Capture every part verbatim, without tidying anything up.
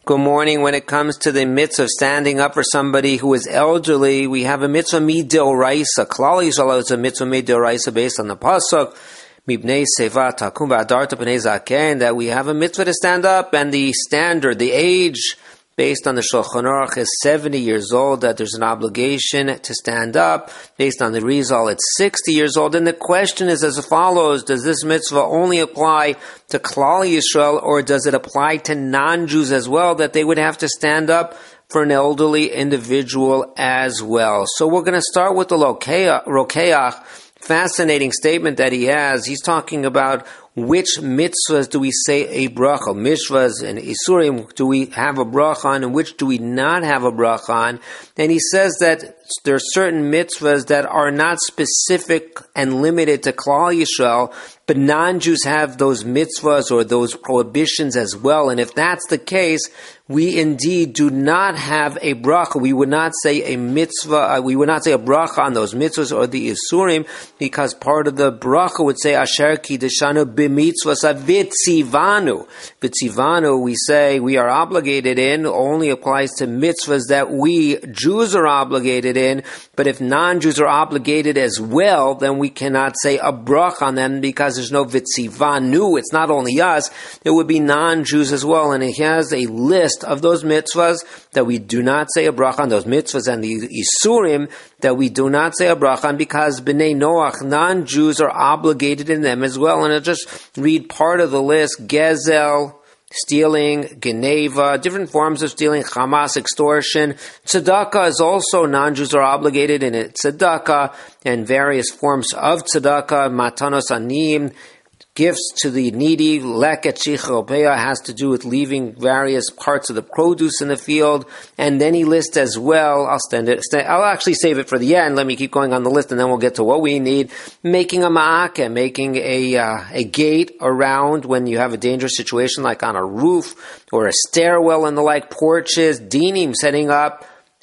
Good morning. When it comes to the mitzvah of standing up for somebody who is elderly, we have a mitzvah midoraisa. Klal Yisrael is a mitzvah midoraisa based on the pasuk Mibnei Seva Takum V'Adarta B'nei Zaken, that we have a mitzvah to stand up, and the standard, the age based on the Shulchan Aruch is seventy years old, that there's an obligation to stand up. Based on the Rizal, it's sixty years old. And the question is as follows: does this mitzvah only apply to Klal Yisrael, or does it apply to non-Jews as well, that they would have to stand up for an elderly individual as well? So we're going to start with the Rokeach. Fascinating statement that he has. He's talking about which mitzvahs do we say a bracha, mitzvahs and isurim do we have a bracha on, and which do we not have a bracha on. And he says that there are certain mitzvahs that are not specific and limited to Klal Yisrael, but non-Jews have those mitzvahs or those prohibitions as well. And if that's the case, we indeed do not have a bracha. We would not say a mitzvah, uh, we would not say a bracha on those mitzvahs or the isurim, because part of the bracha would say Asher Kiddeshanu b'mitzvahs vitzivanu. Vitzivanu, we say we are obligated in, only applies to mitzvahs that we Jews are obligated in. But if non-Jews are obligated as well, then we cannot say a bracha on them, because there's no vitzivanu. It's not only us, it would be non-Jews as well. And he has a list of those mitzvahs that we do not say a bracha on, those mitzvahs and the isurim that we do not say a bracha on, because b'nei Noach, non-Jews, are obligated in them as well. And I'll just read part of the list: gezel, stealing, geneva, different forms of stealing, chamas, extortion. Tzedakah is also, non-Jews are obligated in it. Tzedakah and various forms of tzedakah, matanos anim, gifts to the needy. Leket shichropeah has to do with leaving various parts of the produce in the field. And then he lists as well, I'll stand it, stand, I'll actually save it for the end. Let me keep going on the list, and then we'll get to what we need. Making a ma'akeh, making a, uh, a gate around when you have a dangerous situation, like on a roof or a stairwell and the like, porches. Dinim, setting up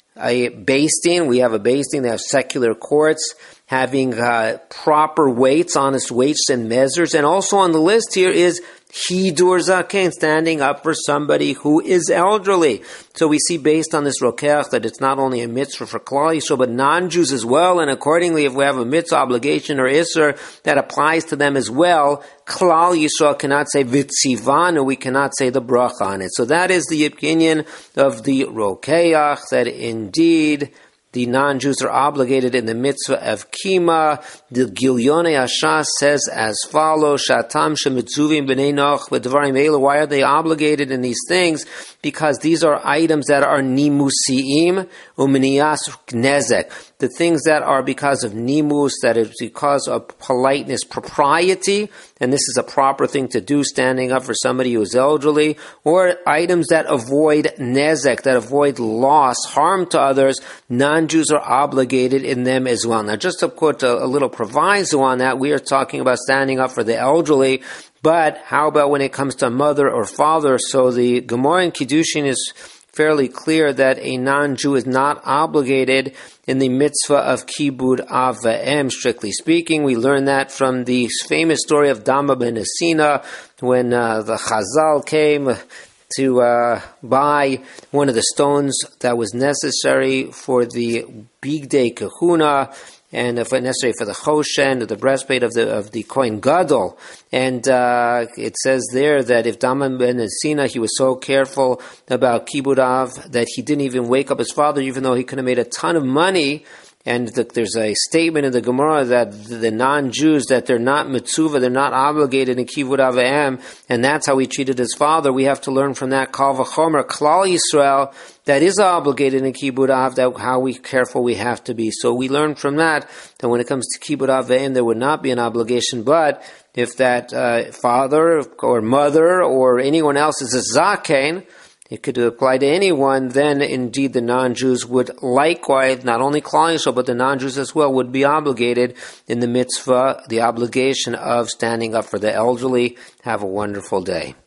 a basting. We have a basting. They have secular courts. Having uh, proper weights, honest weights and measures. And also on the list here is hidur zaken, standing up for somebody who is elderly. So we see, based on this rokeach, that it's not only a mitzvah for Klal Yisrael, but non-Jews as well. And accordingly, if we have a mitzvah obligation or isser that applies to them as well, Klal Yisrael cannot say vitzivanu, we cannot say the bracha on it. So that is the opinion of the rokeach, that indeed the non-Jews are obligated in the mitzvah of kima. The Gilyonei Hashas says as follows: Shatam shemitzuvim b'nei Noach v'dvarim elu. Why are they obligated in these things? Because these are items that are nimusiim u'minias nezek. The things that are because of nimus, that is because of politeness, propriety, and this is a proper thing to do, standing up for somebody who is elderly, or items that avoid nezek, that avoid loss, harm to others. Non-Jews are obligated in them as well. Now, just to put a, a little proviso on that, we are talking about standing up for the elderly, but how about when it comes to mother or father? So the Gemara in Kiddushin is fairly clear that a non-Jew is not obligated in the mitzvah of kibud av v'em, strictly speaking. We learn that from the famous story of Dama ben Asina, when uh, the Chazal came to uh, buy one of the stones that was necessary for the bigdei kahuna, and if necessary for the choshen, the breastplate of the of the Kohen Gadol. And uh, it says there that if Daman ben Asina, he was so careful about kibud av that he didn't even wake up his father, even though he could have made a ton of money. And the, there's a statement in the Gemara that the, the non-Jews, that they're not mitzuvah, they're not obligated in kibud av v'em, and that's how he treated his father. We have to learn from that kal v'chomer, Klal Yisrael, that is obligated in kibud av, that how we careful we have to be. So we learn from that that when it comes to kibud av v'em, there would not be an obligation. But if that uh, father or mother or anyone else is a zaken, it could apply to anyone, then indeed the non-Jews would likewise, not only Klal Yisrael, but the non-Jews as well, would be obligated in the mitzvah, the obligation of standing up for the elderly. Have a wonderful day.